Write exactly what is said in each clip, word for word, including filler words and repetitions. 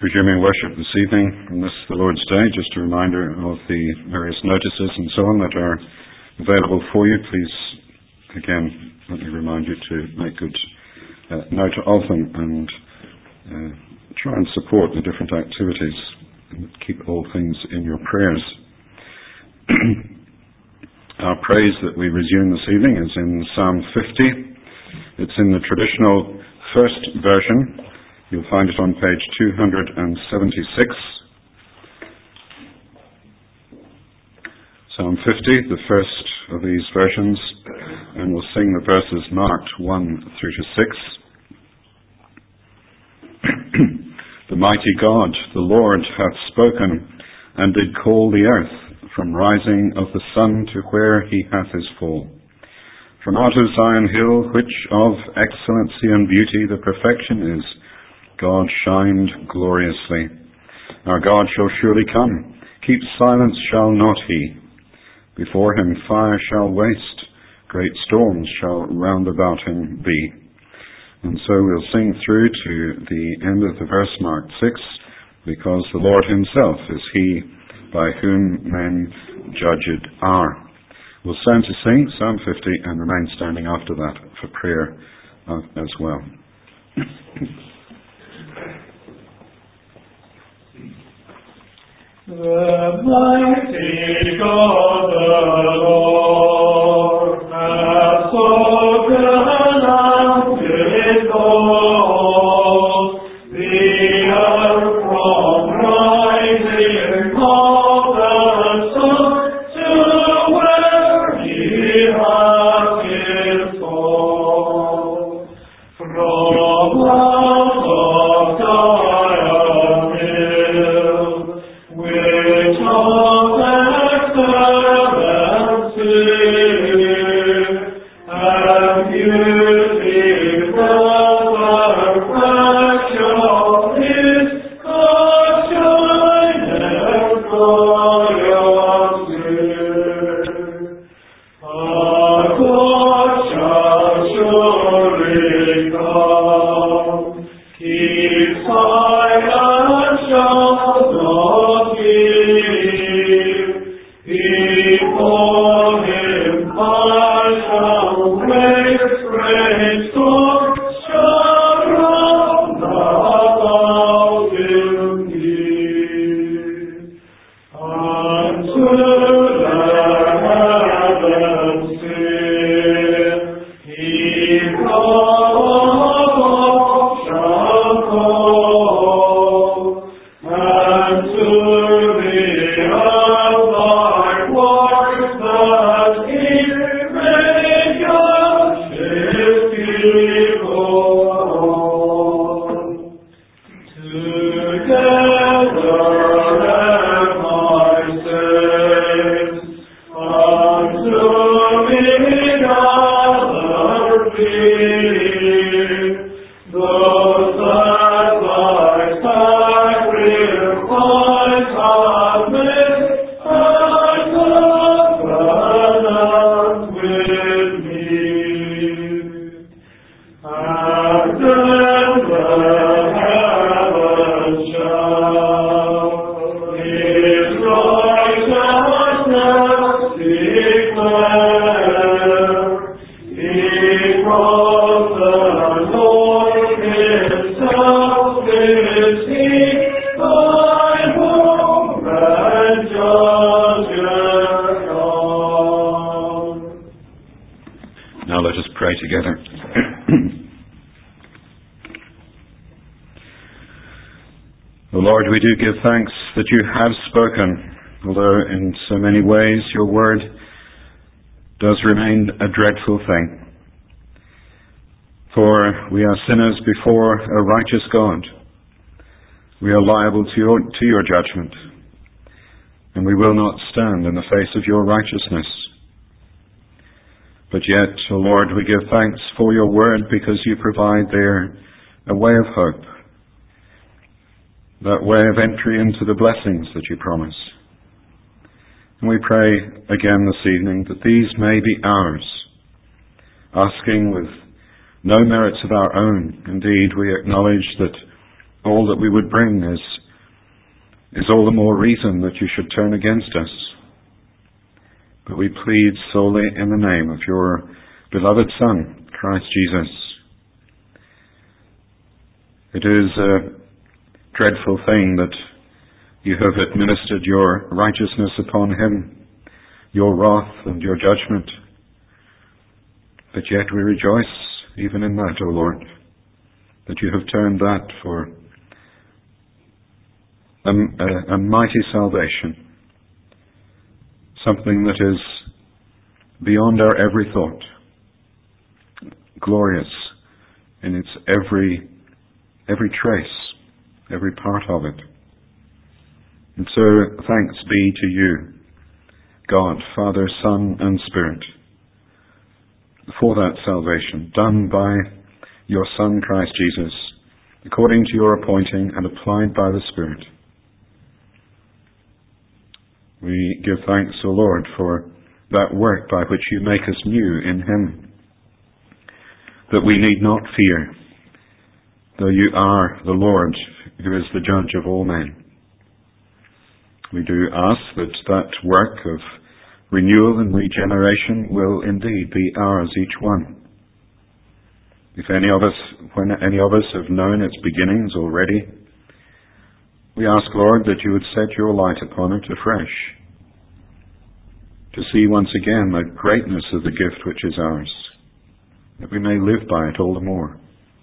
resuming worship this evening on this, the Lord's Day. Just a reminder of the various notices and so on that are available for you. Please, again, let me remind you to make good uh, note of them and uh, try and support the different activities and keep all things in your prayers. Our praise that we resume this evening is in Psalm fifty. It's in the traditional first version. You'll find it on page two hundred seventy-six. Psalm fifty, the first of these versions, and we'll sing the verses marked one through to six. The mighty God, the Lord, hath spoken, and did call the earth from rising of the sun to where he hath his fall. From out of Zion hill, which of excellency and beauty the perfection is, God shined gloriously. Our God shall surely come. Keep silence shall not he. Before him fire shall waste. Great storms shall round about him be. And so we'll sing through to the end of the verse marked six, because the Lord himself is he by whom men judged are. We'll stand to sing Psalm fifty and remain standing after that for prayer uh, as well. The mighty God, the Lord, hath spoken and did call the earth from rising of the sun to where he hath his fall. From out of Zion hill, which of excellency and beauty the perfection is, God shineth gloriously. Our God shall surely come. Keep silence shall not give. Before him fire shall waste. Great storms shall round about him be. Unto the heavens fill, he called shall call, and to the earth thy works that he made judge his people. Together let my saints unto me gather be, those that thy sacrifice have made, and covenant with me. And then the heavens shall his righteousness declare. Because the Lord himself is he, thy home and judgeth on. Now let us pray together. O Lord, we do give thanks that you have spoken, although in so many ways your word does remain a dreadful thing. For we are sinners before a righteous God. We are liable to your, to your judgment, and we will not stand in the face of your righteousness. But yet, O Lord, we give thanks for your word, because you provide there a way of hope, that way of entry into the blessings that you promise. And we pray again this evening that these may be ours, asking with no merits of our own. Indeed, we acknowledge that all that we would bring is, is all the more reason that you should turn against us. But we plead solely in the name of your beloved Son, Christ Jesus. It is a dreadful thing that you have administered your righteousness upon him, your wrath and your judgment. But yet we rejoice even in that, O Lord, that you have turned that for a, a, a mighty salvation, something that is beyond our every thought, glorious in its every every trace, every part of it. And so thanks be to you, God, Father, Son, and Spirit, for that salvation done by your Son, Christ Jesus, according to your appointing and applied by the Spirit. We give thanks, O Lord, for that work by which you make us new in him, that we need not fear, though you are the Lord who is the judge of all men. We do ask that that work of renewal and regeneration will indeed be ours, each one. If any of us, when any of us have known its beginnings already, we ask, Lord, that you would set your light upon it afresh, to see once again the greatness of the gift which is ours, that we may live by it all the more.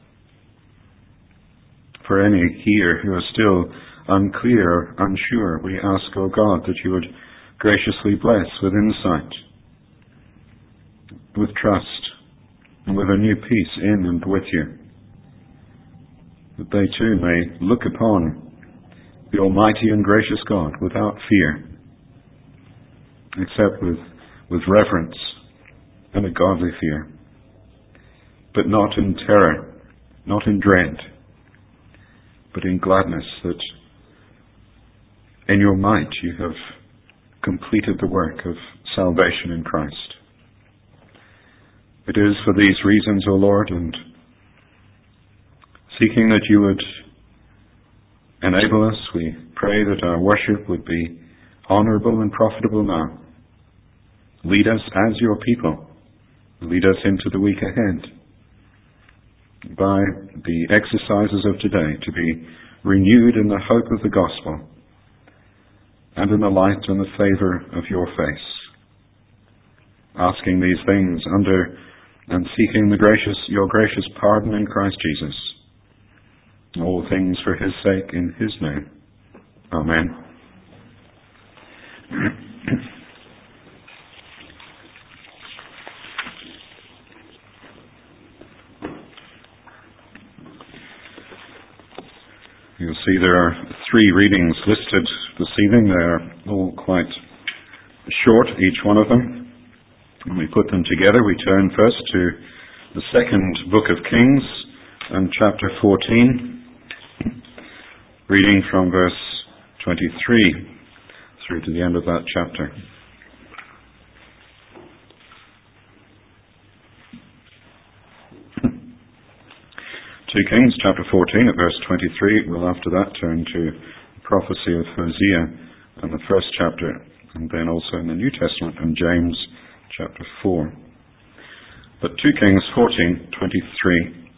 For any here who are still unclear, unsure, we ask, O God, that you would graciously bless with insight, with trust, and with a new peace in and with you, that they too may look upon the Almighty and gracious God without fear, except with, with reverence and a godly fear, but not in terror, not in dread, but in gladness that in your might you have completed the work of salvation in Christ. It is for these reasons, O Lord, and seeking that you would enable us, we pray that our worship would be honourable and profitable now. Lead us as your people. Lead us into the week ahead by the exercises of today to be renewed in the hope of the gospel and in the light and the favour of your face. Asking these things under and seeking the gracious, your gracious pardon in Christ Jesus. All things for his sake, in his name. Amen. You'll see there are three readings listed this evening. They're all quite short, each one of them. When we put them together, we turn first to the second book of Kings and chapter fourteen, reading from verse twenty-three through to the end of that chapter. Two Kings, chapter fourteen, at verse twenty-three. We'll after that turn to the prophecy of Hosea and the first chapter, and then also in the New Testament from James chapter four. But two Kings fourteen, twenty-three.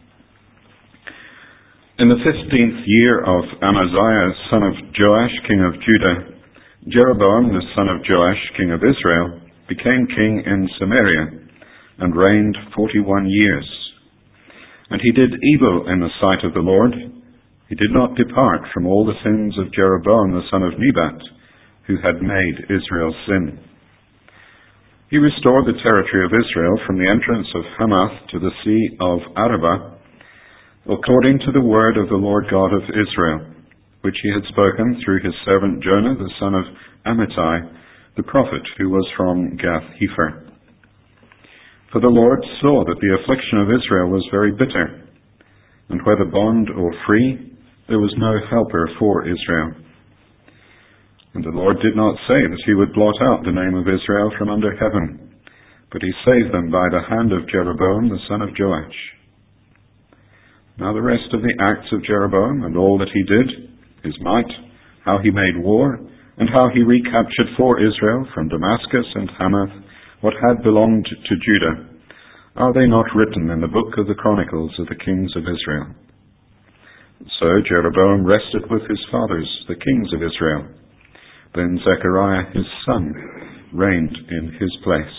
In the fifteenth year of Amaziah, son of Joash, king of Judah, Jeroboam, the son of Joash, king of Israel, became king in Samaria, and reigned forty-one years. And he did evil in the sight of the Lord. He did not depart from all the sins of Jeroboam the son of Nebat, who had made Israel sin. He restored the territory of Israel from the entrance of Hamath to the sea of Arabah, according to the word of the Lord God of Israel, which he had spoken through his servant Jonah, the son of Amittai, the prophet, who was from Gath-hepher. For the Lord saw that the affliction of Israel was very bitter, and whether bond or free, there was no helper for Israel. And the Lord did not say that he would blot out the name of Israel from under heaven, but he saved them by the hand of Jeroboam the son of Joash. Now the rest of the acts of Jeroboam and all that he did, his might, how he made war, and how he recaptured for Israel from Damascus and Hamath what had belonged to Judah, are they not written in the book of the Chronicles of the kings of Israel? So Jeroboam rested with his fathers, the kings of Israel. Then Zechariah his son reigned in his place.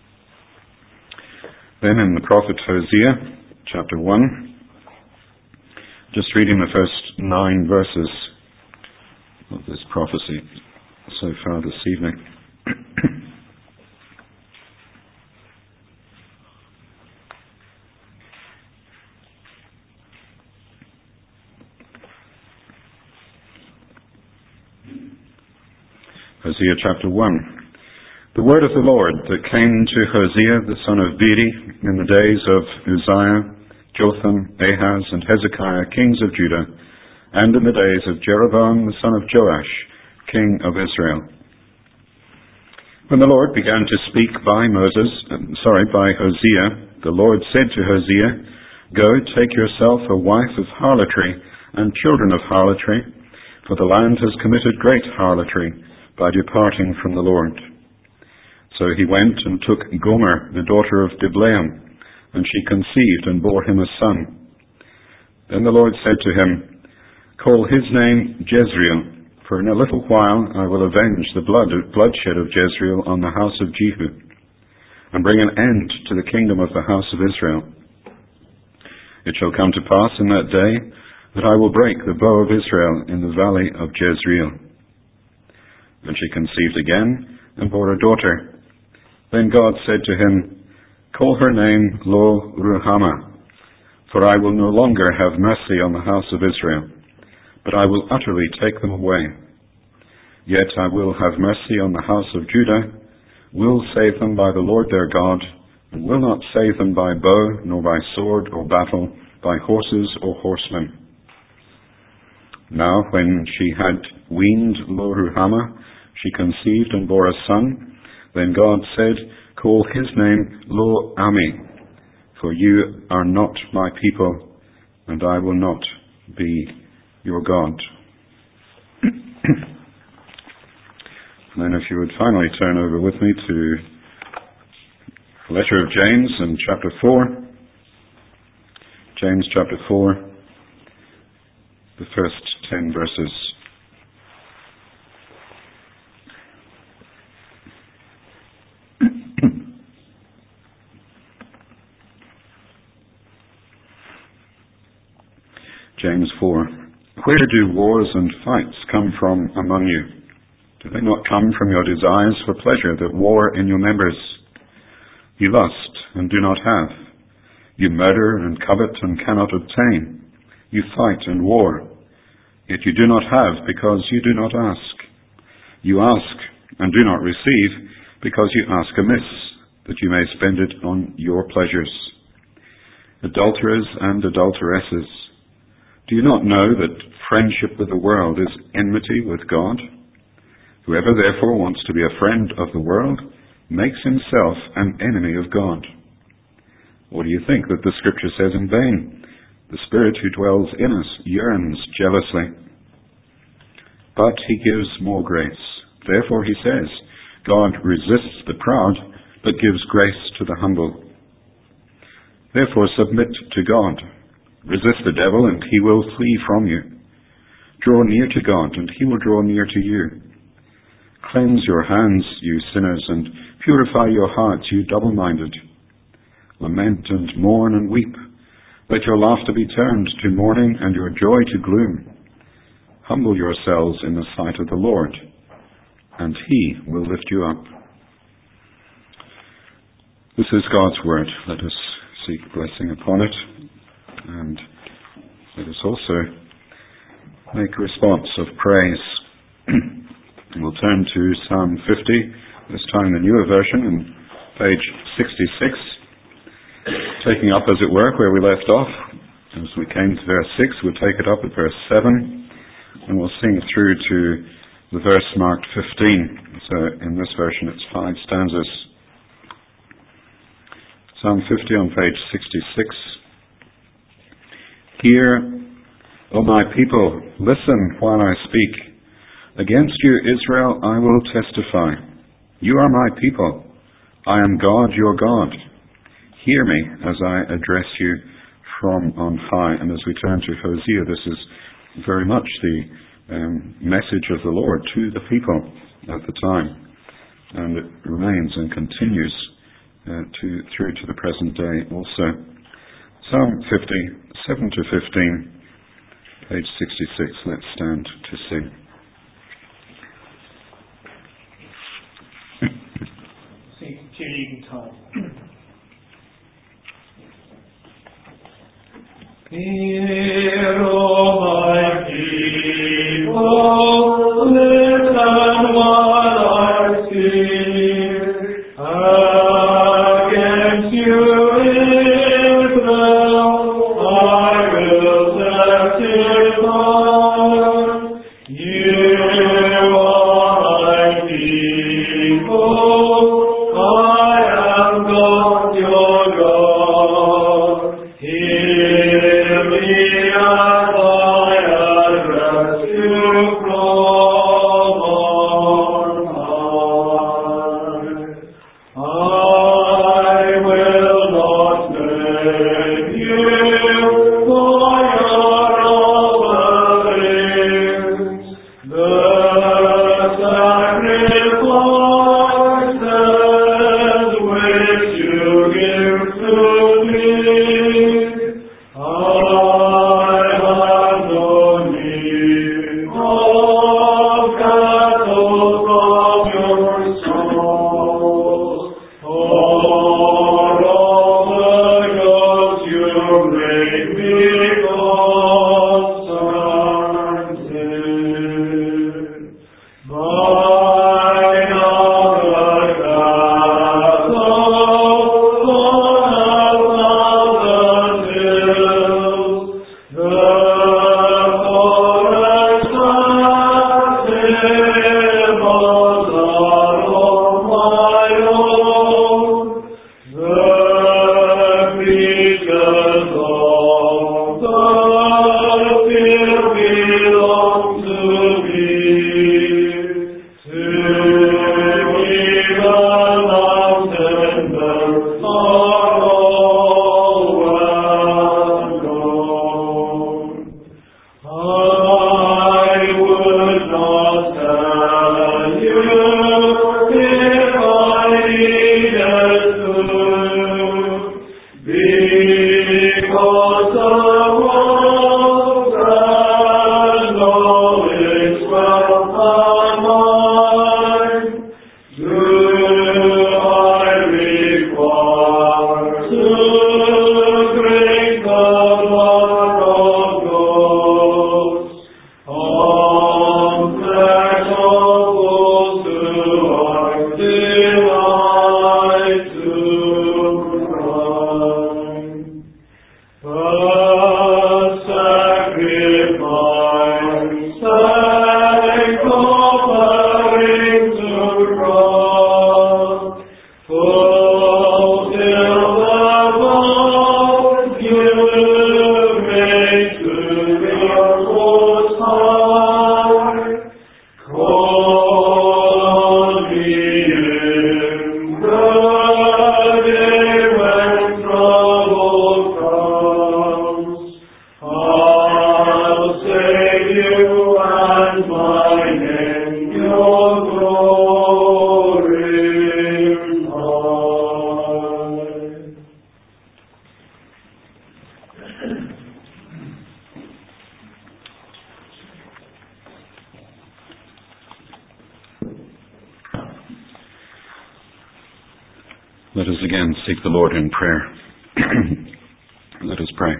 Then in the prophet Hosea, chapter one, just reading the first nine verses of this prophecy so far this evening. Hosea chapter one. The word of the Lord that came to Hosea the son of Beeri in the days of Uzziah, Jotham, Ahaz, and Hezekiah, kings of Judah, and in the days of Jeroboam the son of Joash, king of Israel. When the Lord began to speak by Moses, sorry, by Hosea, the Lord said to Hosea, Go, take yourself a wife of harlotry and children of harlotry, for the land has committed great harlotry by departing from the Lord. So he went and took Gomer, the daughter of Diblaim, and she conceived and bore him a son. Then the Lord said to him, Call his name Jezreel, for in a little while I will avenge the blood, bloodshed of Jezreel on the house of Jehu, and bring an end to the kingdom of the house of Israel. It shall come to pass in that day that I will break the bow of Israel in the valley of Jezreel. And she conceived again and bore a daughter. Then God said to him, Call her name Lo-Ruhamah, for I will no longer have mercy on the house of Israel, but I will utterly take them away. Yet I will have mercy on the house of Judah, will save them by the Lord their God, and will not save them by bow, nor by sword or battle, by horses or horsemen. Now when she had weaned Lo-Ruhamah, she conceived and bore a son. Then God said, Call his name Lo-Ami, for you are not my people, and I will not be your God. And then if you would finally turn over with me to the letter of James in chapter four. James chapter four, the first ten verses. James four. Where do wars and fights come from among you? Do they not come from your desires for pleasure that war in your members? You lust and do not have. You murder and covet and cannot obtain. You fight and war. Yet you do not have because you do not ask. You ask and do not receive because you ask amiss, that you may spend it on your pleasures. Adulterers and adulteresses, do you not know that friendship with the world is enmity with God? Whoever therefore wants to be a friend of the world makes himself an enemy of God. Or do you think that the Scripture says in vain, the Spirit who dwells in us yearns jealously? But he gives more grace. Therefore he says, God resists the proud, but gives grace to the humble. Therefore submit to God. Resist the devil, and he will flee from you. Draw near to God, and he will draw near to you. Cleanse your hands, you sinners, and purify your hearts, you double-minded. Lament and mourn and weep. Let your laughter be turned to mourning and your joy to gloom. Humble yourselves in the sight of the Lord, and he will lift you up. This is God's word. Let us seek blessing upon it, and let us also make a response of praise. We'll turn to Psalm fifty, this time the newer version, in page sixty-six, taking up, as it were, where we left off. As we came to verse six, we'll take it up at verse seven, and we'll sing through to the verse marked fifteen. So in this version it's five stanzas. Psalm fifty on page sixty-six. Hear, O my people, listen while I speak. Against you, Israel, I will testify. You are my people. I am God, your God. Hear me as I address you from on high. And as we turn to Hosea, this is very much the um, message of the Lord to the people at the time. And it remains and continues uh, to through to the present day also. Psalm fifty, seven to fifteen, page sixty-six. Let's stand to sing. Tuning time. Hear, O my people, listen while I speak. Against you, Israel, I will testify. You are my people. I am God, your God. Hear me as I address you from on high. I will not blame you for your offerings. The sacrifices which you give to me, I have no need of cattle from your souls, or of the goats you bring me constantly. Mine are the cattle on a thousand hills, the forests and tables are all my own, the creatures of the field belong to me. To me the mountain birds are all well known. I would not tell you if I needed to, because the world and all its wealth are mine. Do I require to drink the blood of goats on flesh of bulls who are delight to crime? But sacrifice and offering to God, fulfill the vow you made to your Most High. Call me in the day when trouble comes. I'll save you and my name your glory high. Let us again seek the Lord in prayer. Let us pray.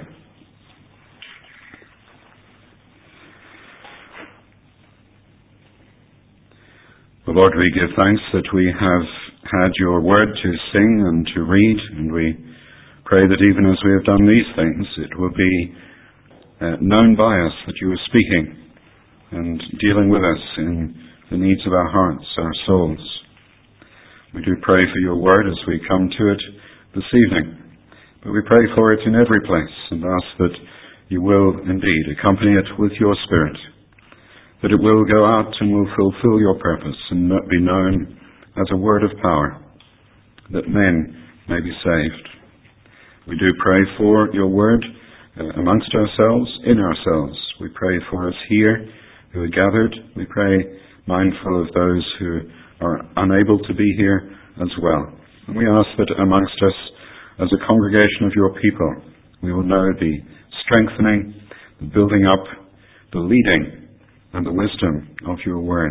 O Lord, we give thanks that we have had your word to sing and to read, and we pray that even as we have done these things, it will be uh, known by us that you are speaking and dealing with us in the needs of our hearts, our souls. We do pray for your word as we come to it this evening, but we pray for it in every place and ask that you will indeed accompany it with your Spirit, that it will go out and will fulfill your purpose and be known as a word of power, that men may be saved. We do pray for your word uh, amongst ourselves, in ourselves. We pray for us here who are gathered. We pray mindful of those who are unable to be here as well. And we ask that amongst us, as a congregation of your people, we will know the strengthening, the building up, the leading, and the wisdom of your word.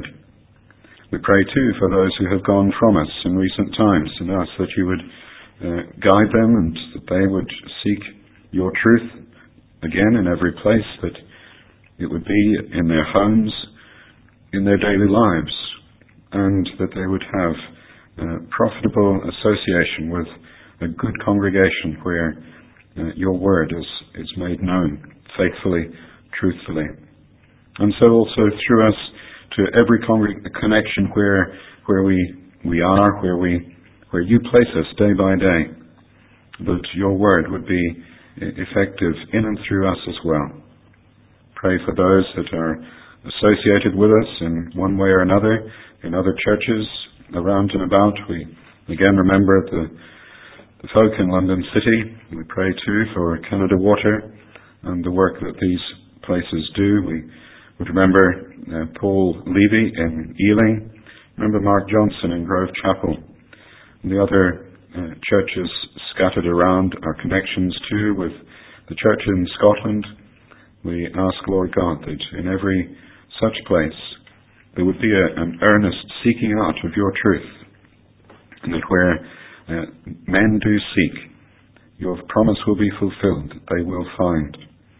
We pray too for those who have gone from us in recent times, and ask that you would uh, guide them and that they would seek your truth again in every place, that it would be in their homes, in their daily lives, and that they would have uh, profitable association with a good congregation where uh, your word is, is made known faithfully, truthfully. And so also through us to every congreg- connection where where we, we are, where we where you place us day by day, that your word would be effective in and through us as well. Pray for those that are associated with us in one way or another, in other churches around and about. We again remember the, the folk in London City. We pray too for Canada Water and the work that these places do. We would remember uh, Paul Levy in Ealing, remember Mark Johnson in Grove Chapel, and the other uh, churches scattered around, our connections too with the church in Scotland. We ask, Lord God, that in every such place there would be a, an earnest seeking out of your truth, and that where uh, men do seek, your promise will be fulfilled, that they will find.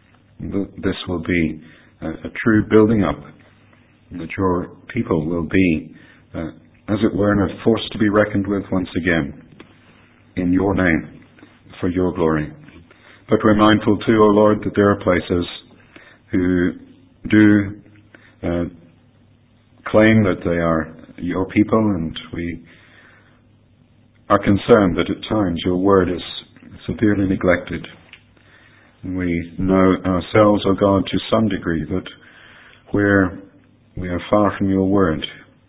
This will be a, a true building up, and that your people will be, uh, as it were, a force to be reckoned with once again, in your name, for your glory. But we're mindful too, O Lord, that there are places who do uh, claim that they are your people, and we are concerned that at times your word is severely neglected. And we know ourselves, O God, to some degree that where we are far from your word,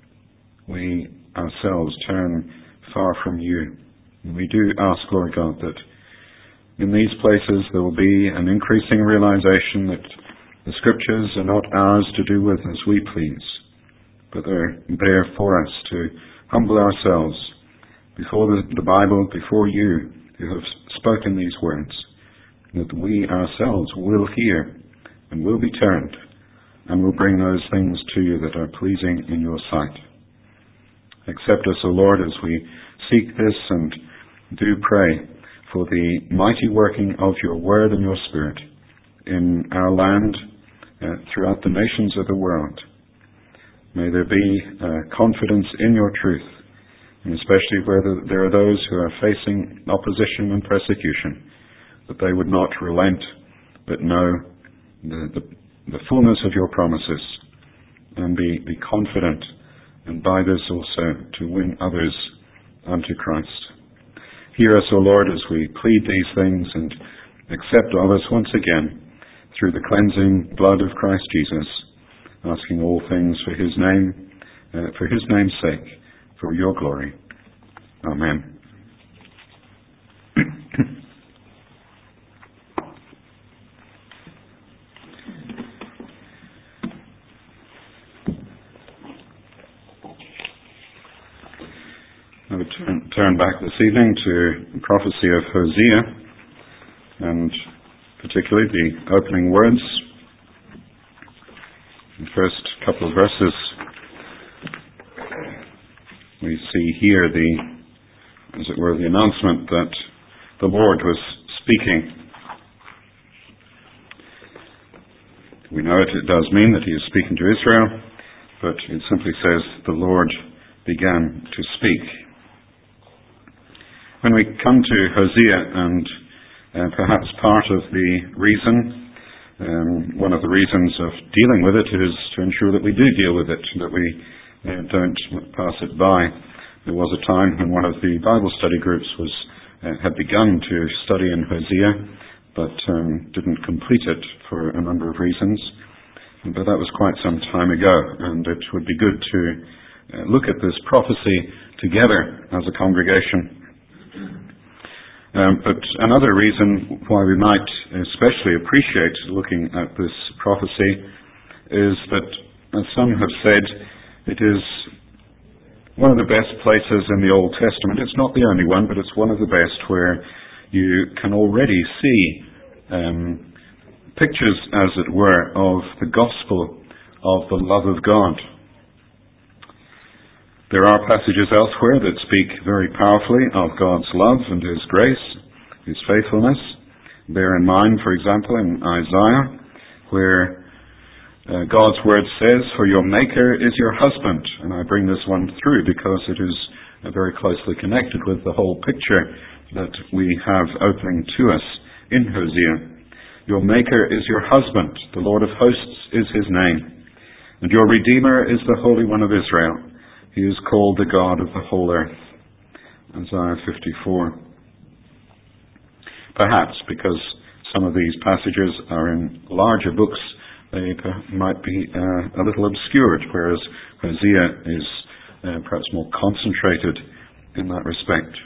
we ourselves turn far from you. And we do ask, Lord God, that in these places there will be an increasing realization that the Scriptures are not ours to do with as we please, but they're there for us to humble ourselves before the, the Bible, before you who have spoken these words, that we ourselves will hear and will be turned and will bring those things to you that are pleasing in your sight. Accept us, O Lord, as we seek this and do pray for the mighty working of your word and your spirit in our land, uh, throughout the nations of the world. May there be uh, confidence in your truth, and especially where the, there are those who are facing opposition and persecution, that they would not relent, but know the, the, the fullness of your promises, and be, be confident, and by this also to win others unto Christ. Hear us, O Lord, as we plead these things, and accept of us once again through the cleansing blood of Christ Jesus, asking all things for his name, uh, for his name's sake, for your glory. Amen. I would turn, turn back this evening to the prophecy of Hosea, and particularly the opening words. The first couple of verses, we see here the, as it were, the announcement that the Lord was speaking. We know it, it does mean that he is speaking to Israel, but it simply says the Lord began to speak. When we come to Hosea, and uh, perhaps part of the reason, um, one of the reasons of dealing with it is to ensure that we do deal with it, that we uh, don't pass it by. There was a time when one of the Bible study groups was uh, had begun to study in Hosea, but um, didn't complete it for a number of reasons. But that was quite some time ago, and it would be good to uh, look at this prophecy together as a congregation. Um, but another reason why we might especially appreciate looking at this prophecy is that, as some have said, it is one of the best places in the Old Testament. It's not the only one, but it's one of the best where you can already see um, pictures, as it were, of the gospel of the love of God. There are passages elsewhere that speak very powerfully of God's love and His grace, His faithfulness. Bear in mind, for example, in Isaiah, where uh, God's word says, "For your Maker is your husband." And I bring this one through because it is uh, very closely connected with the whole picture that we have opening to us in Hosea. "Your Maker is your husband, the Lord of hosts is His name, and your Redeemer is the Holy One of Israel. He is called the God of the whole earth." Isaiah fifty-four. Perhaps because some of these passages are in larger books, they might be uh, a little obscured, whereas Hosea is uh, perhaps more concentrated in that respect.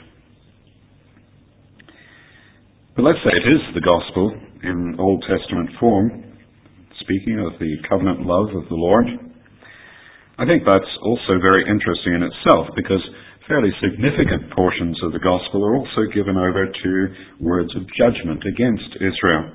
But let's say it is the gospel in Old Testament form, speaking of the covenant love of the Lord. I think that's also very interesting in itself, because fairly significant portions of the gospel are also given over to words of judgment against Israel.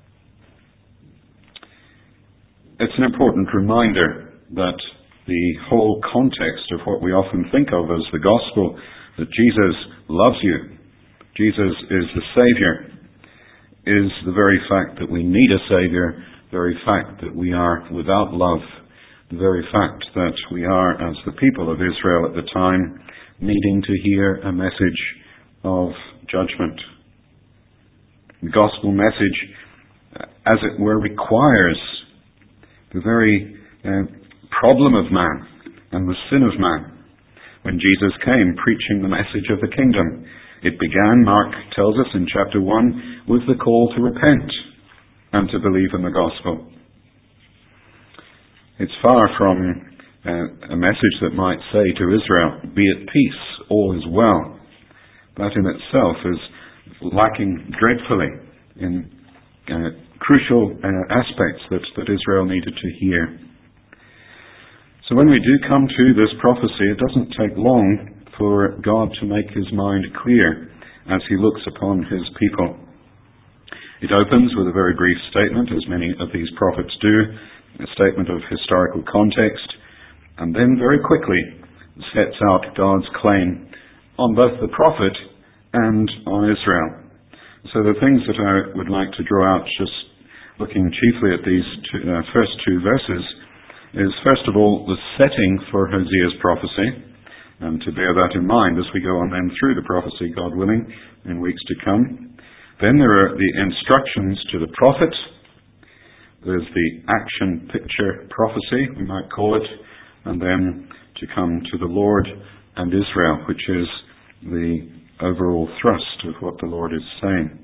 It's an important reminder that the whole context of what we often think of as the gospel, that Jesus loves you, Jesus is the Savior, is the very fact that we need a Savior, the very fact that we are without love, the very fact that we are, as the people of Israel at the time, needing to hear a message of judgment. The gospel message, as it were, requires the very uh, problem of man and the sin of man. When Jesus came preaching the message of the kingdom, it began, Mark tells us in chapter one, with the call to repent and to believe in the gospel. It's far from uh, a message that might say to Israel, "Be at peace, all is well." That in itself is lacking dreadfully in uh, crucial uh, aspects that, that Israel needed to hear. So when we do come to this prophecy, it doesn't take long for God to make His mind clear as He looks upon His people. It opens with a very brief statement, as many of these prophets do, a statement of historical context, and then very quickly sets out God's claim on both the prophet and on Israel. So the things that I would like to draw out, just looking chiefly at these two, uh, first two verses, is first of all the setting for Hosea's prophecy, and to bear that in mind as we go on then through the prophecy, God willing, in weeks to come. Then there are the instructions to the prophet. There's the action picture prophecy, we might call it, and then to come to the Lord and Israel, which is the overall thrust of what the Lord is saying.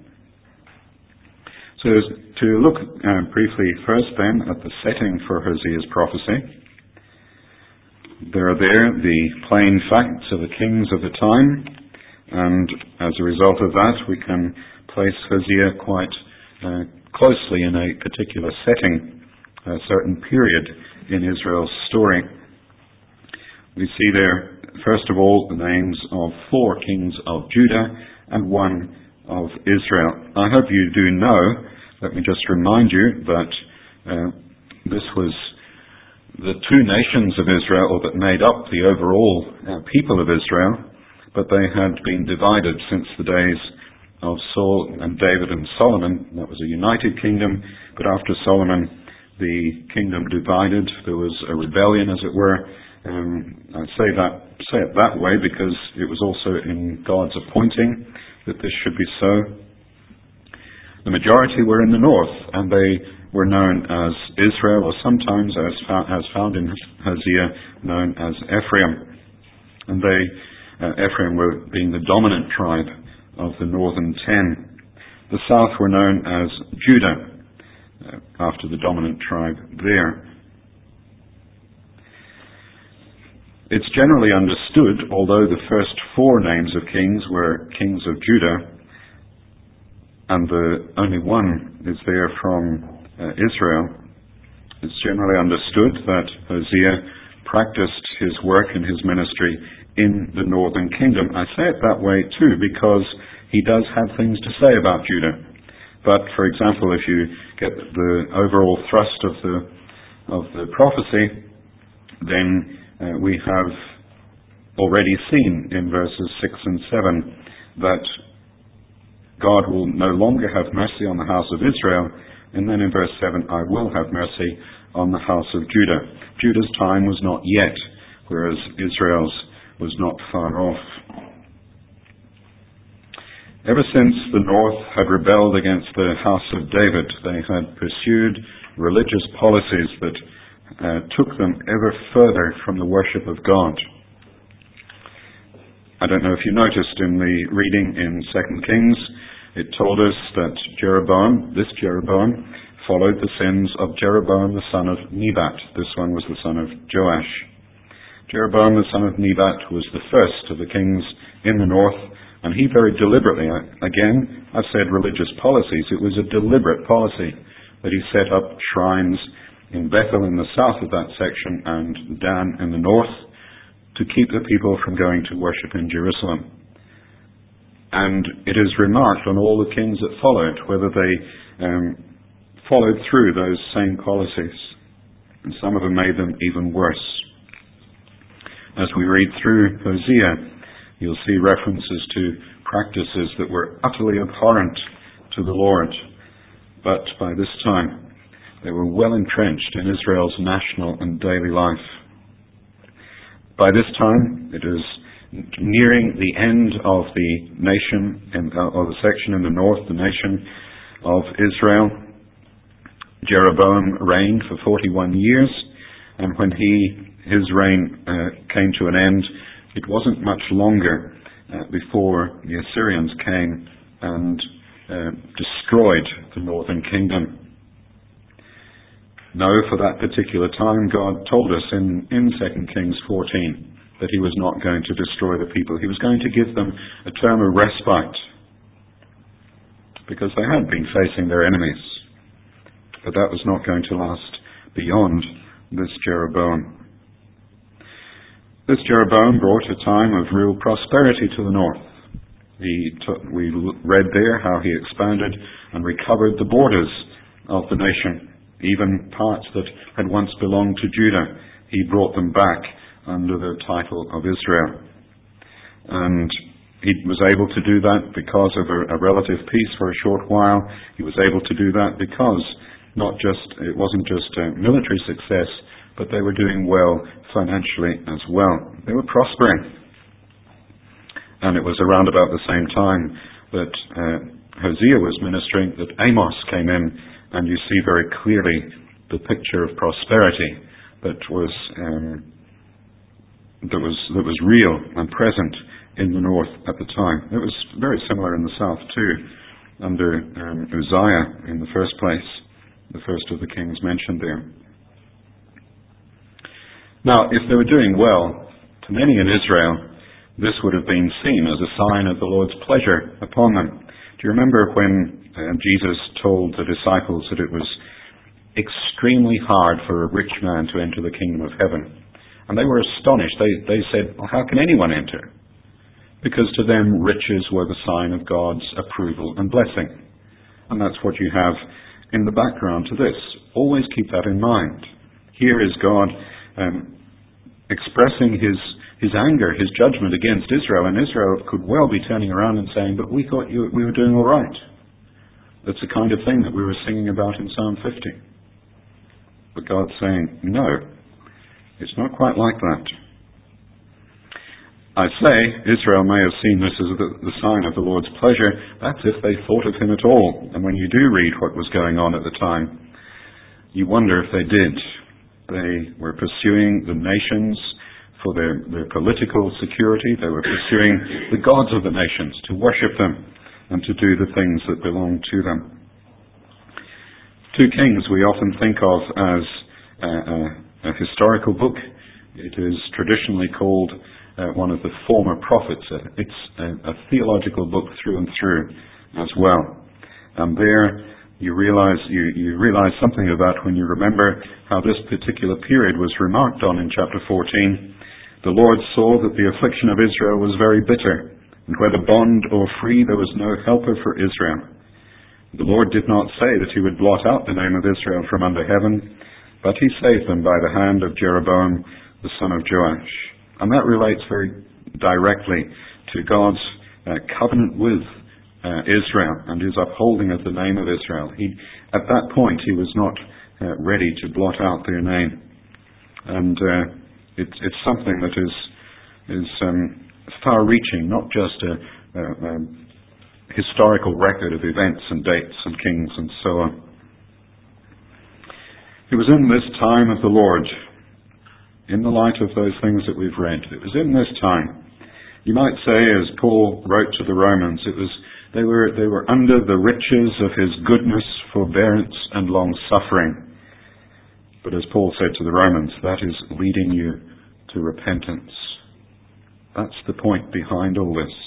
So to look uh, briefly first then at the setting for Hosea's prophecy. There are there the plain facts of the kings of the time, and as a result of that we can place Hosea quite uh, closely in a particular setting, a certain period in Israel's story. We see there, first of all, the names of four kings of Judah and one of Israel. I hope you do know, let me just remind you that uh, this was the two nations of Israel that made up the overall uh, people of Israel, but they had been divided since the days of Saul and David and Solomon. That was a united kingdom, but after Solomon the kingdom divided. There was a rebellion, as it were. Um, I say that say it that way because it was also in God's appointing that this should be so. The majority were in the north, and they were known as Israel, or sometimes, as found, as found in Hosea, known as Ephraim. And they, uh, Ephraim were being the dominant tribe of the northern ten. The south were known as Judah, uh, after the dominant tribe there. It's generally understood, although the first four names of kings were kings of Judah, and the only one is there from uh, Israel, it's generally understood that Hosea practiced his work and his ministry in the northern kingdom. I say it that way too because he does have things to say about Judah. But, for example, if you get the overall thrust of the of the prophecy, then uh, we have already seen in verses six and seven that God will no longer have mercy on the house of Israel, and then in verse seven, I will have mercy on the house of Judah. Judah's time was not yet, whereas Israel's was not far off. Ever since the north had rebelled against the house of David, they had pursued religious policies that uh, took them ever further from the worship of God. I don't know if you noticed in the reading in Second Kings, it told us that Jeroboam, this Jeroboam, followed the sins of Jeroboam the son of Nebat. This one was the son of Joash. Jeroboam the son of Nebat was the first of the kings in the north, and he very deliberately, again, I've said religious policies, it was a deliberate policy that he set up shrines in Bethel in the south of that section and Dan in the north to keep the people from going to worship in Jerusalem. And it is remarked on all the kings that followed whether they um, followed through those same policies. And some of them made them even worse. As we read through Hosea, you'll see references to practices that were utterly abhorrent to the Lord. But by this time, they were well entrenched in Israel's national and daily life. By this time, it is nearing the end of the nation, in, uh, or the section in the north, the nation of Israel. Jeroboam reigned for forty-one years, and when he his reign uh, came to an end, it wasn't much longer uh, before the Assyrians came and uh, destroyed the northern kingdom. No, for that particular time, God told us in, in Second Kings fourteen that he was not going to destroy the people. He was going to give them a term of respite because they had been facing their enemies. But that was not going to last beyond this Jeroboam. This Jeroboam brought a time of real prosperity to the north. He took, we read there how he expanded and recovered the borders of the nation. Even parts that had once belonged to Judah, he brought them back under the title of Israel. And he was able to do that because of a, a relative peace for a short while. He was able to do that because not just it wasn't just a military success, but they were doing well financially as well. They were prospering. And it was around about the same time that uh, Hosea was ministering that Amos came in, and you see very clearly the picture of prosperity that was um, that was that was real and present in the north at the time. It was very similar in the south too, under um, Uzziah in the first place, the first of the kings mentioned there. Now, if they were doing well, to many in Israel, this would have been seen as a sign of the Lord's pleasure upon them. Do you remember when uh, Jesus told the disciples that it was extremely hard for a rich man to enter the kingdom of heaven? And they were astonished. They, they said, well, how can anyone enter? Because to them, riches were the sign of God's approval and blessing. And that's what you have in the background to this. Always keep that in mind. Here is God um, expressing his his anger, his judgment against Israel, and Israel could well be turning around and saying, but we thought you, we were doing all right. That's the kind of thing that we were singing about in Psalm fifty. But God's saying, no, it's not quite like that. I say, Israel may have seen this as the, the sign of the Lord's pleasure. That's if they thought of him at all. And when you do read what was going on at the time, you wonder if they did. They were pursuing the nations for their, their political security. They were pursuing the gods of the nations to worship them. and to do the things that belong to them. Two Kings we often think of as a, a, a historical book. It is traditionally called uh, one of the former prophets. It's a, a theological book through and through as well. And there you realize you, you realize something of that when you remember how this particular period was remarked on in chapter fourteen. The Lord saw that the affliction of Israel was very bitter, and whether bond or free there was no helper for Israel. The Lord did not say that he would blot out the name of Israel from under heaven, but he saved them by the hand of Jeroboam the son of Joash. And that relates very directly to God's uh, covenant with uh, Israel and his upholding of the name of Israel. He, at that point he was not uh, ready to blot out their name. And uh, it, it's something that is, is um, far-reaching, not just a, a, a historical record of events and dates and kings and so on. It was in this time of the Lord, in the light of those things that we've read, it was in this time, you might say, as Paul wrote to the Romans, it was they were they were under the riches of his goodness, forbearance, and long-suffering. But as Paul said to the Romans, that is leading you to repentance. That's the point behind all this.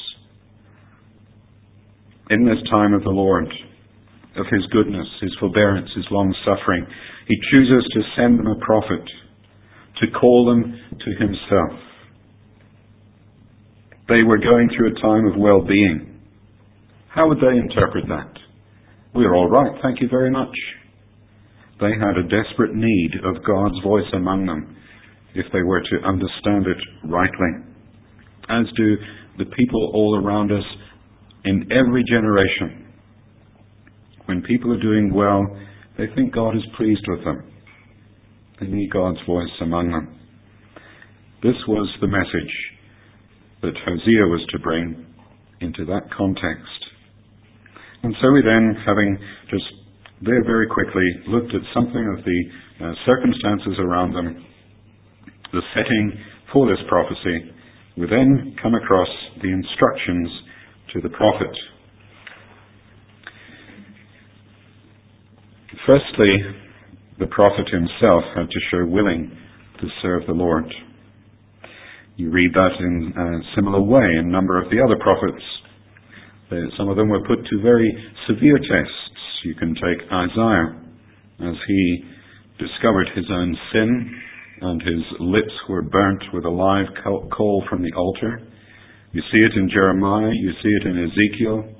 In this time of the Lord, of his goodness, his forbearance, his long-suffering, he chooses to send them a prophet, to call them to himself. They were going through a time of well-being. How would they interpret that? We're all right, thank you very much. They had a desperate need of God's voice among them if they were to understand it rightly, as do the people all around us in every generation. When people are doing well, they think God is pleased with them. They need God's voice among them. This was the message that Hosea was to bring into that context. And so we then, having just there very quickly looked at something of the uh, circumstances around them, the setting for this prophecy, we then come across the instructions to the prophet. Firstly, the prophet himself had to show willing to serve the Lord. You read that in a similar way in a number of the other prophets. Some of them were put to very severe tests. You can take Isaiah, as he discovered his own sin, and his lips were burnt with a live coal from the altar. You see it in Jeremiah, you see it in Ezekiel.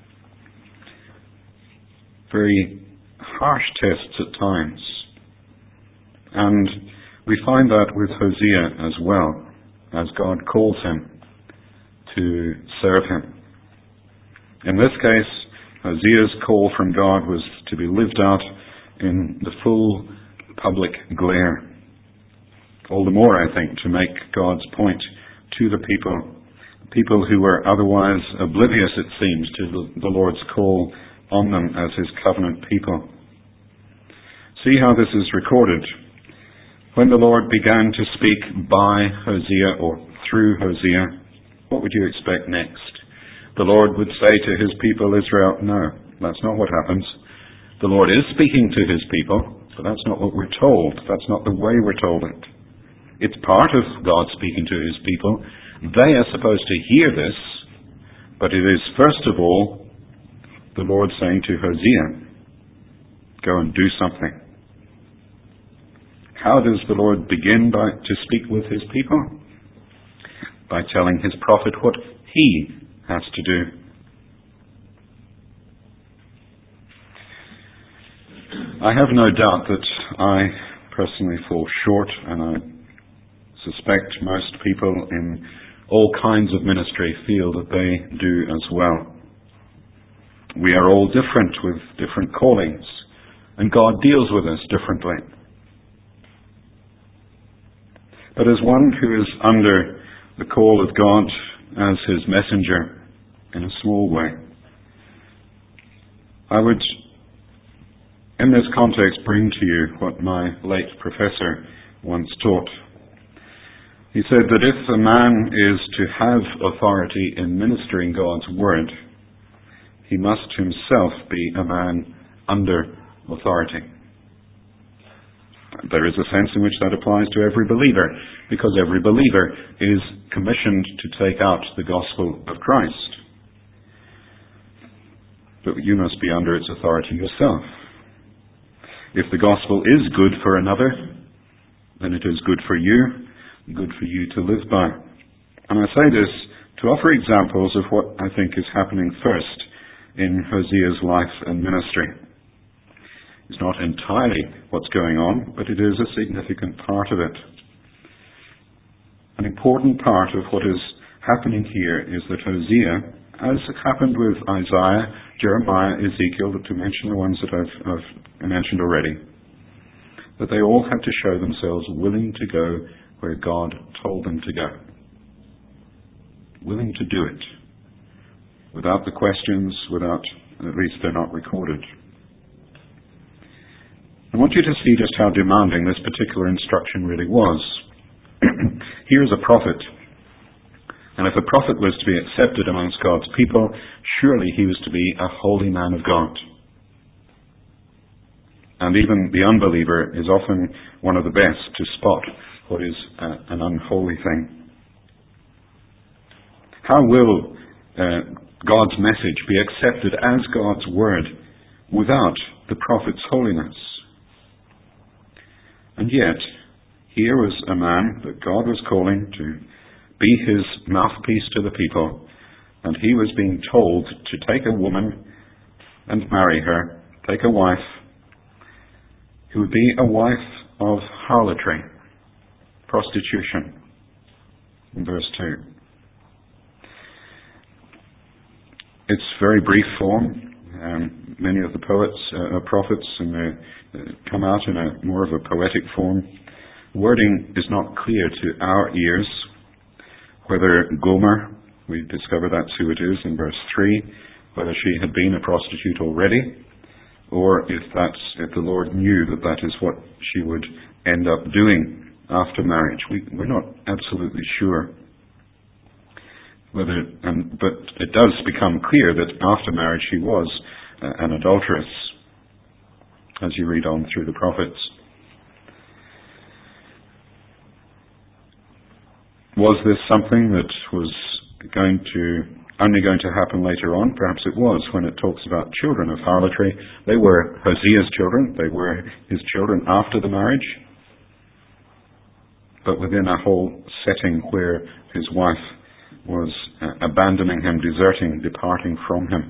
Very harsh tests at times. And we find that with Hosea as well, as God calls him to serve him. In this case, Hosea's call from God was to be lived out in the full public glare. All the more, I think, to make God's point to the people, people who were otherwise oblivious, it seems, to the Lord's call on them as his covenant people. See how this is recorded. When the Lord began to speak by Hosea or through Hosea, what would you expect next? The Lord would say to his people Israel, no, that's not what happens. The Lord is speaking to his people, but that's not what we're told. That's not the way we're told it. It's part of God speaking to his people. They are supposed to hear this, but it is first of all the Lord saying to Hosea, go and do something. How does the Lord begin by, to speak with his people? By telling his prophet what he has to do. I have no doubt that I personally fall short, and I suspect most people in all kinds of ministry feel that they do as well. We are all different with different callings, and God deals with us differently. But as one who is under the call of God as his messenger, in a small way, I would, in this context, bring to you what my late professor once taught. He said that if a man is to have authority in ministering God's word, he must himself be a man under authority. There is a sense in which that applies to every believer, because every believer is commissioned to take out the gospel of Christ. But you must be under its authority yourself. If the gospel is good for another, then it is good for you, good for you to live by. And I say this to offer examples of what I think is happening first in Hosea's life and ministry. It's not entirely what's going on, but it is a significant part of it. An important part of what is happening here is that Hosea, as happened with Isaiah, Jeremiah, Ezekiel, to mention the ones that I've, I've mentioned already, that they all had to show themselves willing to go where God told them to go. Willing to do it. Without the questions, without, at least they're not recorded. I want you to see just how demanding this particular instruction really was. Here is a prophet. And if a prophet was to be accepted amongst God's people, surely he was to be a holy man of God. And even the unbeliever is often one of the best to spot what is uh, an unholy thing. How will uh, God's message be accepted as God's word without the prophet's holiness? And yet, here was a man that God was calling to be his mouthpiece to the people, and he was being told to take a woman and marry her, take a wife who would be a wife of harlotry, prostitution, in verse two. It's very brief form. Um, many of the poets uh, are prophets, and they uh, come out in a more of a poetic form. Wording is not clear to our ears. Whether Gomer, we discover that's who it is in verse three, whether she had been a prostitute already, or if that's if the Lord knew that that is what she would end up doing after marriage. We, we're not absolutely sure. Whether, um, but it does become clear that after marriage she was uh, an adulteress, as you read on through the prophets. Was this something that was going to only going to happen later on? Perhaps it was, when it talks about children of harlotry. They were Hosea's children. They were his children after the marriage, but within a whole setting where his wife was uh, abandoning him, deserting, departing from him.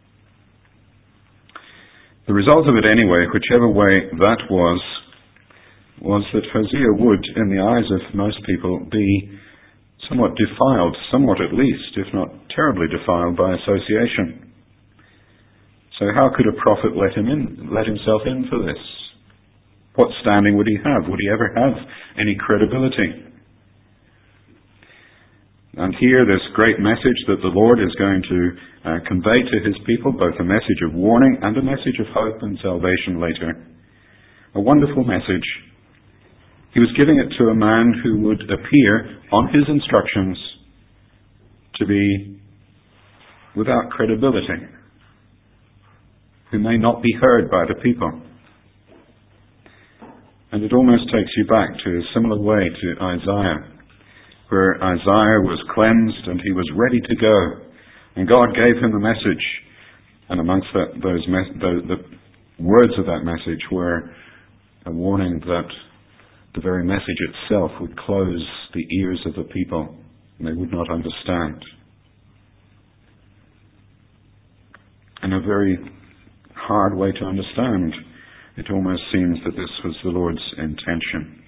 The result of it anyway, whichever way that was, was that Hosea would, in the eyes of most people, be somewhat defiled, somewhat at least, if not terribly defiled by association. So how could a prophet let him in, let himself in for this? What standing would he have? Would he ever have any credibility? And here, this great message that the Lord is going to uh, convey to his people, both a message of warning and a message of hope and salvation later. A wonderful message. He was giving it to a man who would appear on his instructions to be without credibility, who may not be heard by the people. And it almost takes you back to a similar way to Isaiah, where Isaiah was cleansed and he was ready to go. And God gave him a message. And amongst that, those mes- the, the words of that message were a warning that the very message itself would close the ears of the people, and they would not understand. And a very hard way to understand. It almost seems that this was the Lord's intention.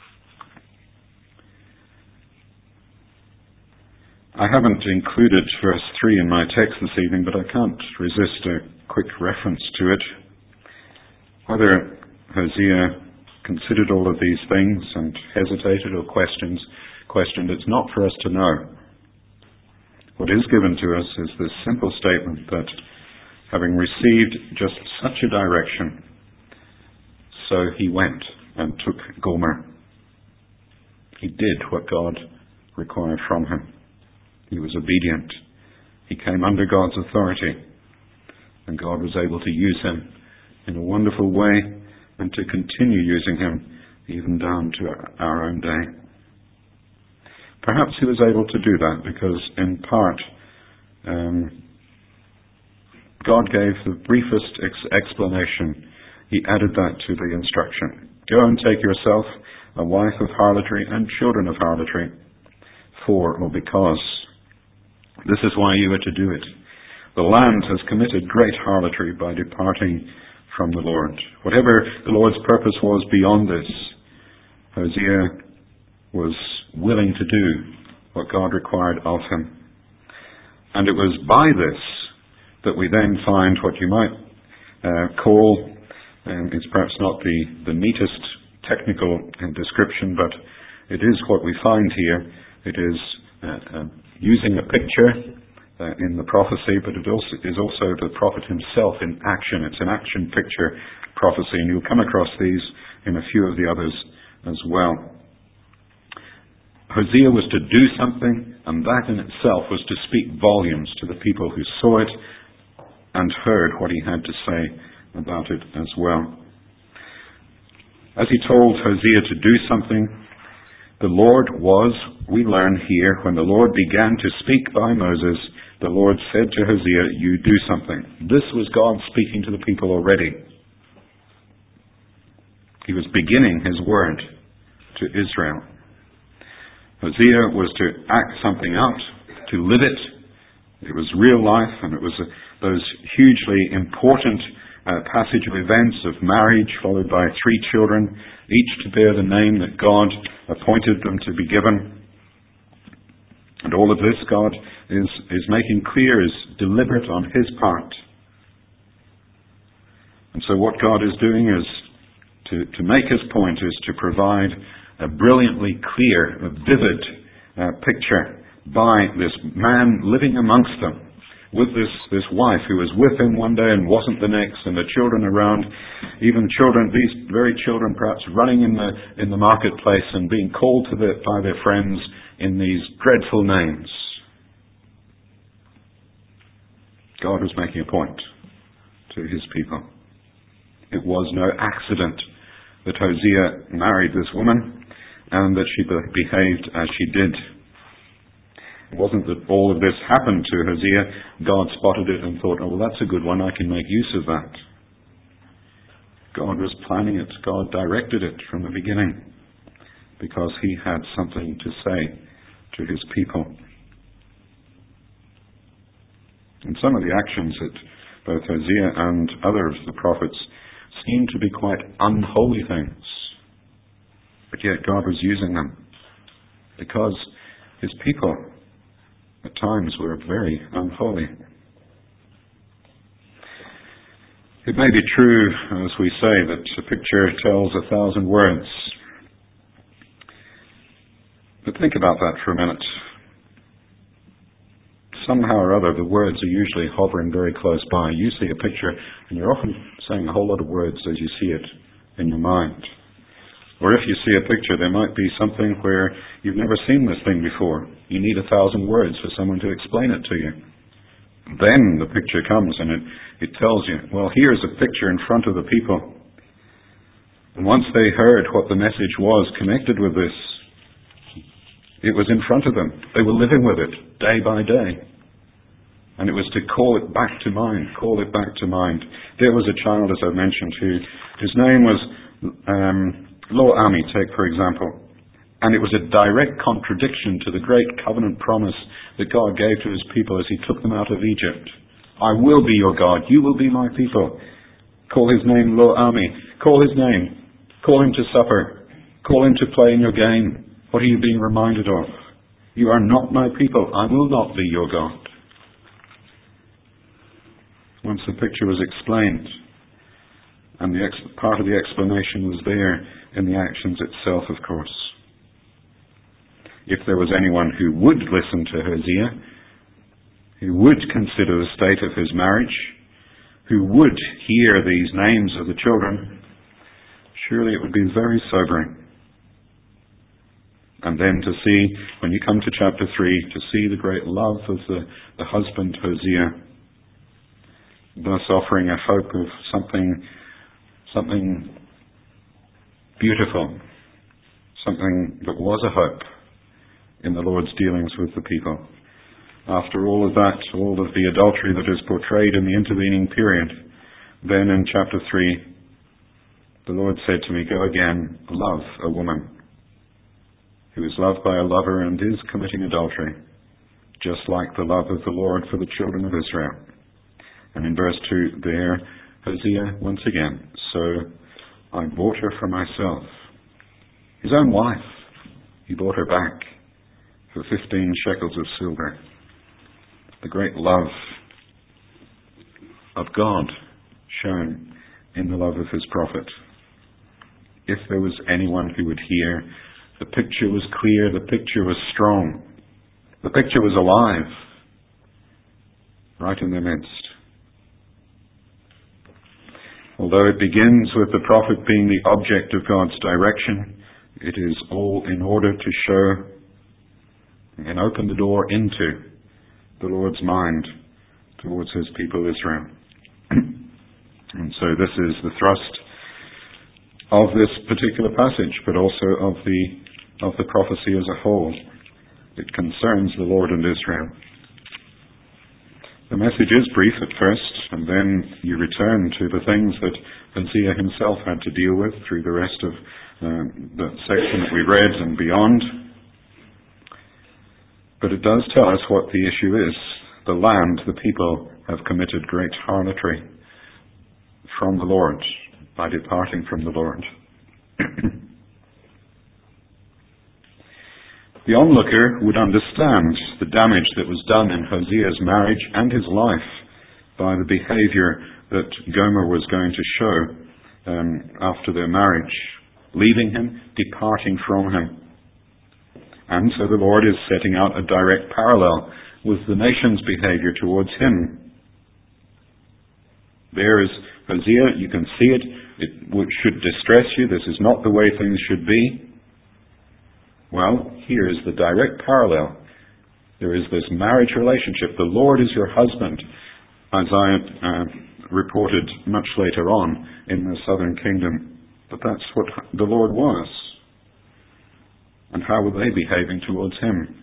I haven't included verse three in my text this evening, but I can't resist a quick reference to it. Whether Hosea considered all of these things and hesitated or questions, questioned, it's not for us to know. What is given to us is this simple statement that having received just such a direction, so he went and took Gomer. He did what God required from him. He was obedient. He came under God's authority. And God was able to use him in a wonderful way and to continue using him even down to our own day. Perhaps he was able to do that because, in part, um, God gave the briefest ex- explanation. He added that to the instruction. Go and take yourself a wife of harlotry and children of harlotry, for or because. This is why you are to do it. The land has committed great harlotry by departing from the Lord. Whatever the Lord's purpose was beyond this, Hosea was willing to do what God required of him. And it was by this that we then find what you might uh, call, um, it's perhaps not the, the neatest technical uh, description, but it is what we find here. It is uh, uh, using a picture uh, in the prophecy, but it also is also the prophet himself in action. It's an action picture prophecy, and you'll come across these in a few of the others as well. Hosea was to do something, and that in itself was to speak volumes to the people who saw it and heard what he had to say about it as well. As he told Hosea to do something, the Lord was, we learn here, when the Lord began to speak by Moses, the Lord said to Hosea, you do something. This was God speaking to the people already. He was beginning his word to Israel. Hosea was to act something out, to live it. It was real life, and it was uh, those hugely important uh, passage of events of marriage, followed by three children, each to bear the name that God appointed them to be given. And all of this God is, is making clear is deliberate on his part. And so what God is doing is, to, to make his point, is to provide a brilliantly clear, a vivid uh, picture by this man living amongst them, with this, this wife who was with him one day and wasn't the next, and the children around, even children, these very children perhaps running in the in the marketplace and being called to the, by their friends in these dreadful names. God was making a point to his people. It was no accident that Hosea married this woman and that she behaved as she did. It wasn't that all of this happened to Hosea. God spotted it and thought, oh, well, that's a good one. I can make use of that. God was planning it. God directed it from the beginning because he had something to say to his people. And some of the actions that both Hosea and other of the prophets seem to be quite unholy things. But yet God was using them because his people at times were very unholy. It may be true, as we say, that a picture tells a thousand words. But think about that for a minute. Somehow or other, the words are usually hovering very close by. You see a picture, and you're often saying a whole lot of words as you see it in your mind. Or if you see a picture, there might be something where you've never seen this thing before. You need a thousand words for someone to explain it to you. Then the picture comes and it, it tells you, well, here's a picture in front of the people. And once they heard what the message was connected with this, it was in front of them. They were living with it day by day. And it was to call it back to mind, call it back to mind. There was a child, as I mentioned, who, his name was um, Lo Ami, take for example. And it was a direct contradiction to the great covenant promise that God gave to his people as he took them out of Egypt. I will be your God, you will be my people. Call his name Lo Ami. Call his name. Call him to supper. Call him to play in your game. What are you being reminded of? You are not my people. I will not be your God. Once the picture was explained, and the ex- part of the explanation was there in the actions itself, of course. If there was anyone who would listen to Hosea, who would consider the state of his marriage, who would hear these names of the children, surely it would be very sobering. And then to see, when you come to chapter three, to see the great love of the, the husband Hosea, thus offering a hope of something, something beautiful, something that was a hope in the Lord's dealings with the people. After all of that, all of the adultery that is portrayed in the intervening period, then in chapter three, the Lord said to me, "Go again, love a woman who is loved by a lover and is committing adultery, just like the love of the Lord for the children of Israel." And in verse two there, Hosea once again, "So I bought her for myself." His own wife, he bought her back for fifteen shekels of silver. The great love of God shown in the love of his prophet. If there was anyone who would hear, the picture was clear, the picture was strong, the picture was alive, right in their midst. Although it begins with the prophet being the object of God's direction, it is all in order to show and open the door into the Lord's mind towards his people Israel. And so this is the thrust of this particular passage, but also of the of the prophecy as a whole. It concerns the Lord and Israel. The message is brief at first, and then you return to the things that Hosea himself had to deal with through the rest of uh, the section that we read and beyond. But it does tell us what the issue is. The land, the people, have committed great harlotry from the Lord by departing from the Lord. The onlooker would understand the damage that was done in Hosea's marriage and his life by the behavior that Gomer was going to show um, after their marriage, leaving him, departing from him. And so the Lord is setting out a direct parallel with the nation's behavior towards him. There is Hosea, you can see it, it should distress you, this is not the way things should be. Well, here is the direct parallel. There is this marriage relationship. The Lord is your husband, Isaiah uh, reported much later on in the southern kingdom. But that's what the Lord was. And how were they behaving towards him?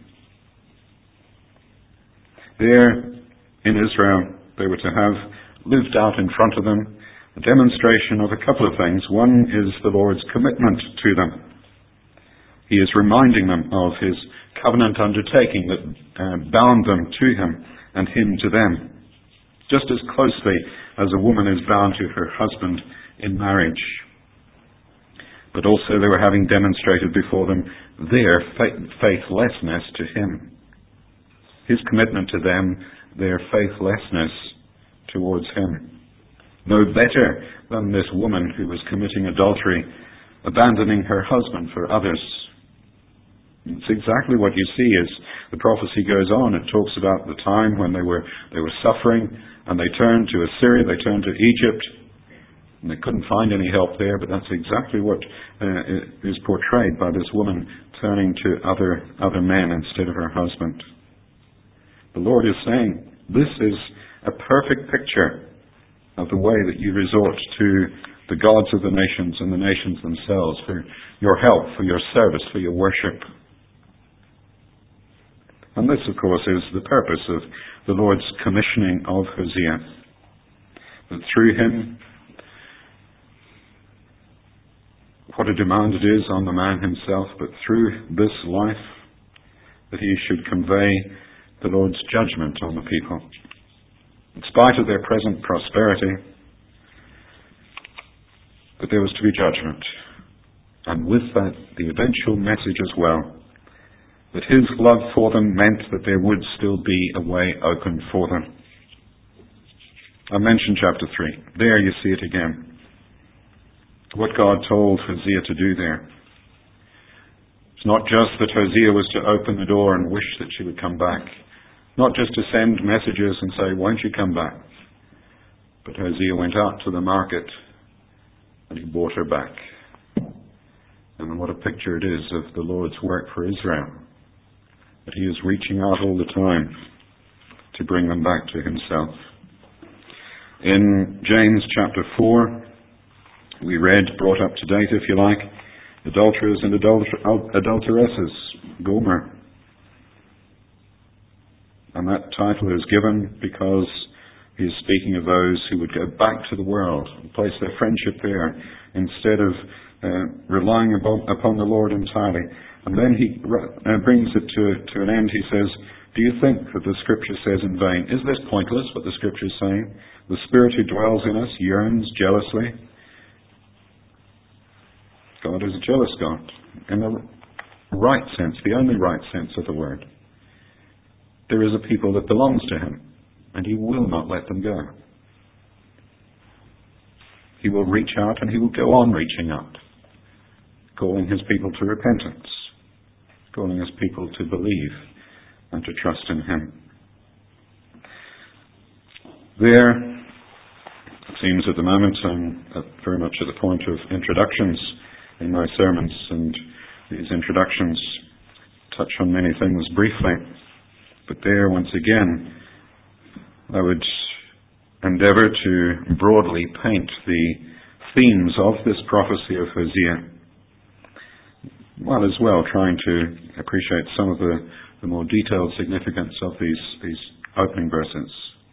There in Israel, they were to have lived out in front of them a demonstration of a couple of things. One is the Lord's commitment to them. He is reminding them of his covenant undertaking that uh, bound them to him and him to them, just as closely as a woman is bound to her husband in marriage. But also they were having demonstrated before them their faithlessness to him. His commitment to them, their faithlessness towards him. No better than this woman who was committing adultery, abandoning her husband for others. It's exactly what you see as the prophecy goes on. It talks about the time when they were they were suffering and they turned to Assyria, they turned to Egypt, and they couldn't find any help there, but that's exactly what uh, is portrayed by this woman turning to other other men instead of her husband. The Lord is saying, this is a perfect picture of the way that you resort to the gods of the nations and the nations themselves for your help, for your service, for your worship. And this, of course, is the purpose of the Lord's commissioning of Hosea. That through him, what a demand it is on the man himself, but through this life, that he should convey the Lord's judgment on the people. In spite of their present prosperity, but there was to be judgment. And with that, the eventual message as well, that his love for them meant that there would still be a way open for them. I mentioned chapter three. There you see it again. What God told Hosea to do there. It's not just that Hosea was to open the door and wish that she would come back. Not just to send messages and say, won't you come back? But Hosea went out to the market and he brought her back. And what a picture it is of the Lord's work for Israel. That he is reaching out all the time to bring them back to himself. In James chapter four, we read, brought up to date if you like, adulterers and adulter- adulteresses, Gomer. And that title is given because he is speaking of those who would go back to the world and place their friendship there instead of uh, relying upon, upon the Lord entirely. And then he uh, brings it to, to an end. He says, do you think that the Scripture says in vain? Is this pointless, what the Scripture is saying? The Spirit who dwells in us yearns jealously. God is a jealous God, in the right sense, the only right sense of the word. There is a people that belongs to Him, and He will not let them go. He will reach out, and He will go on reaching out, calling His people to repentance, calling His people to believe and to trust in Him. There, it seems at the moment, I'm very much at the point of introductions in my sermons, and these introductions touch on many things briefly. But there, once again, I would endeavour to broadly paint the themes of this prophecy of Hosea, while as well trying to appreciate some of the, the more detailed significance of these, these opening verses.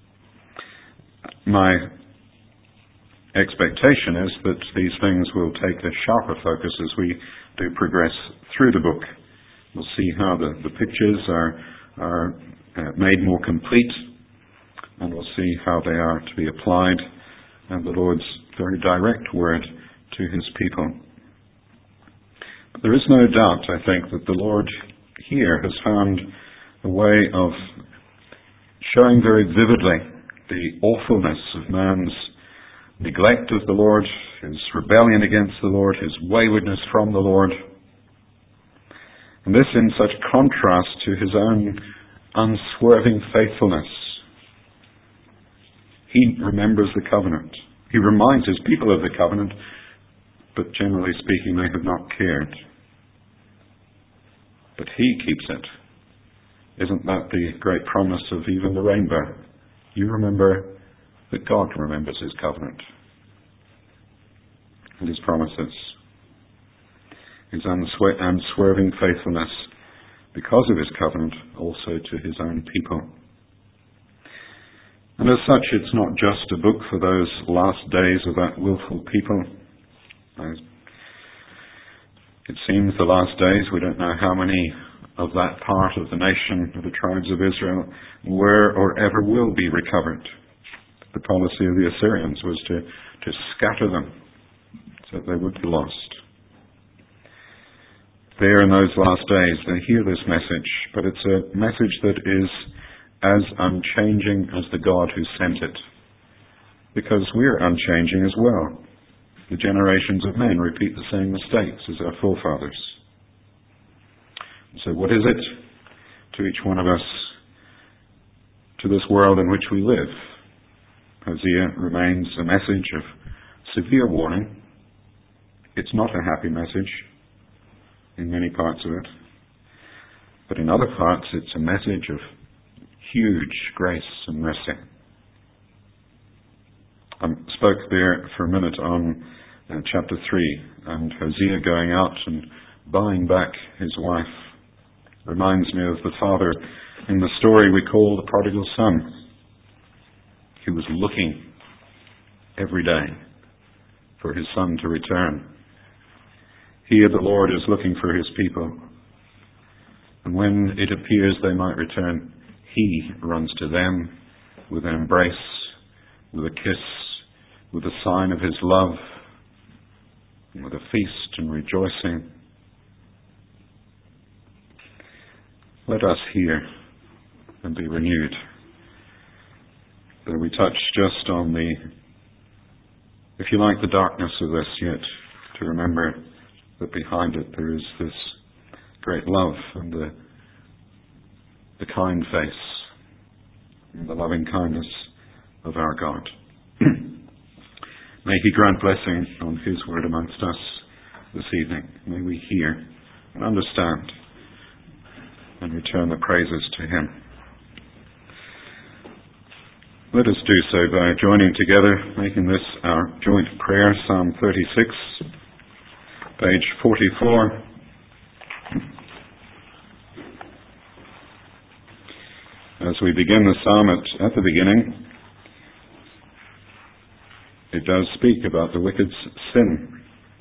My expectation is that these things will take a sharper focus as we do progress through the book. We'll see how the, the pictures are, are uh, made more complete, and we'll see how they are to be applied, and the Lord's very direct word to His people. But there is no doubt, I think, that the Lord here has found a way of showing very vividly the awfulness of man's neglect of the Lord, his rebellion against the Lord, his waywardness from the Lord. And this in such contrast to His own unswerving faithfulness. He remembers the covenant. He reminds His people of the covenant, but generally speaking, they have not cared. But He keeps it. Isn't that the great promise of even the rainbow? You remember that God remembers His covenant and His promises. His unswer- unswerving faithfulness because of His covenant also to His own people. And as such, it's not just a book for those last days of that willful people. As it seems the last days, we don't know how many of that part of the nation, of the tribes of Israel, were or ever will be recovered. The policy of the Assyrians was to, to scatter them so that they would be lost. There in those last days, they hear this message, but it's a message that is as unchanging as the God who sent it. Because we're unchanging as well. The generations of men repeat the same mistakes as our forefathers. So what is it to each one of us, to this world in which we live? Hosea remains a message of severe warning. It's not a happy message in many parts of it. But in other parts, it's a message of huge grace and mercy. I spoke there for a minute on uh, chapter three, and Hosea going out and buying back his wife. Reminds me of the father in the story we call the prodigal son. He was looking every day for his son to return. Here the Lord is looking for His people. And when it appears they might return, He runs to them with an embrace, with a kiss, with a sign of His love, with a feast and rejoicing. Let us hear and be renewed. That we touch just on the, if you like, the darkness of this, yet to remember that behind it there is this great love and the, the kind face and the loving kindness of our God. May He grant blessing on His word amongst us this evening. May we hear and understand and return the praises to Him. Let us do so by joining together, making this our joint prayer, Psalm thirty-six, page forty-four. As we begin the psalm at, at the beginning, it does speak about the wicked's sin.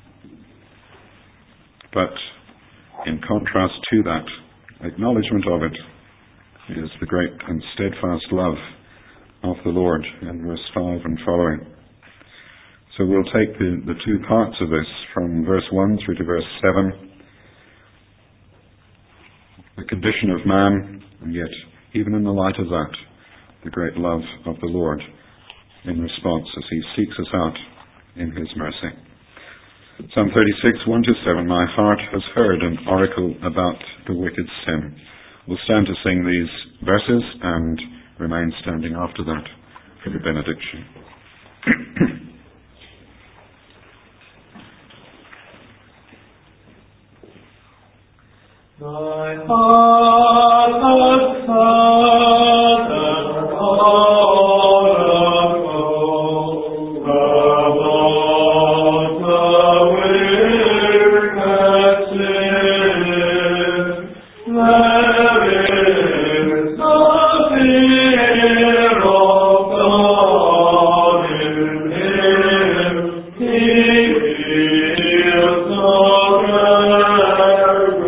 But in contrast to that, acknowledgement of it is the great and steadfast love of the Lord in verse five and following. So we'll take the, the two parts of this from verse one through to verse seven. The condition of man, and yet even in the light of that, the great love of the Lord in response as he seeks us out in his mercy. Psalm thirty-six, one to seven, my heart has heard an oracle about the wicked sin. We'll stand to sing these verses and remain standing after that for the benediction. My heart has heard an oracle about the wicked sin. There is no fear of God in him. He feels no dread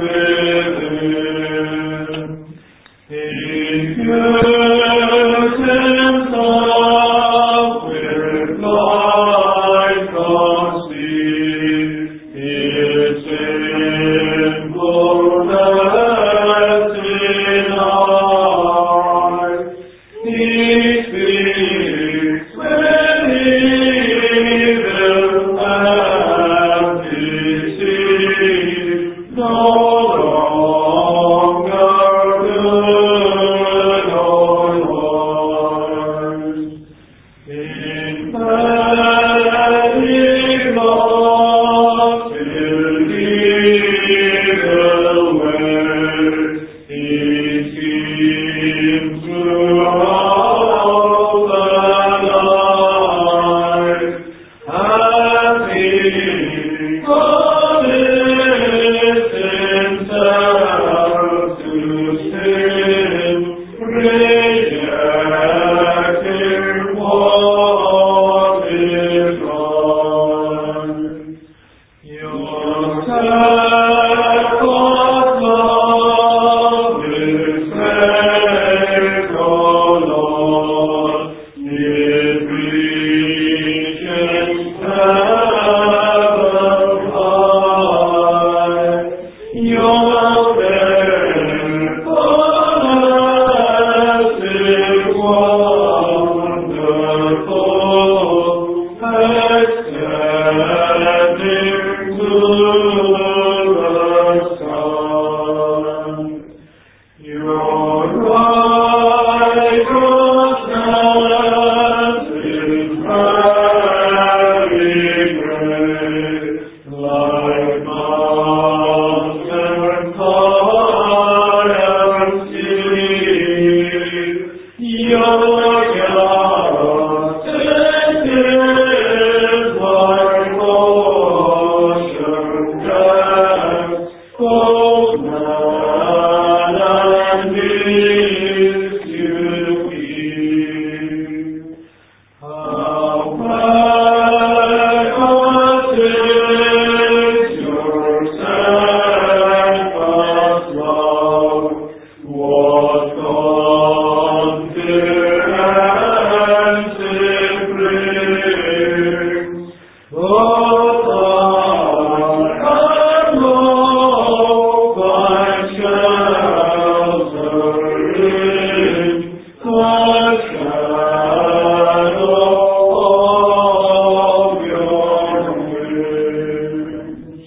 within. He views himself with light conceit. His sinfulness denied. He speaks with evil and deceit. No longer good or wise. In bed he loves till evil ways. He schemes throughout the night, as he commits himself to sin, rejecting what is right. Your steadfast love is great, O Lord. It reaches heaven high. Your faithfulness is wonderful, extending to the sun. Your righteousness is very great, like mountains high and steep. Your justice is like ocean depths, both man and beast you keep. How precious is your steadfast love! What confidence it brings! What I know find shelter in the shadow of your wings.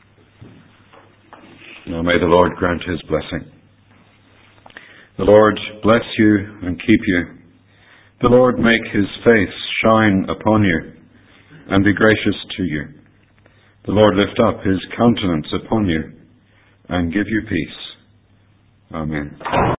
Now may the Lord grant his blessing. The Lord bless you and keep you. The Lord make his face shine upon you and be gracious to you. The Lord lift up his countenance upon you and give you peace. Amen.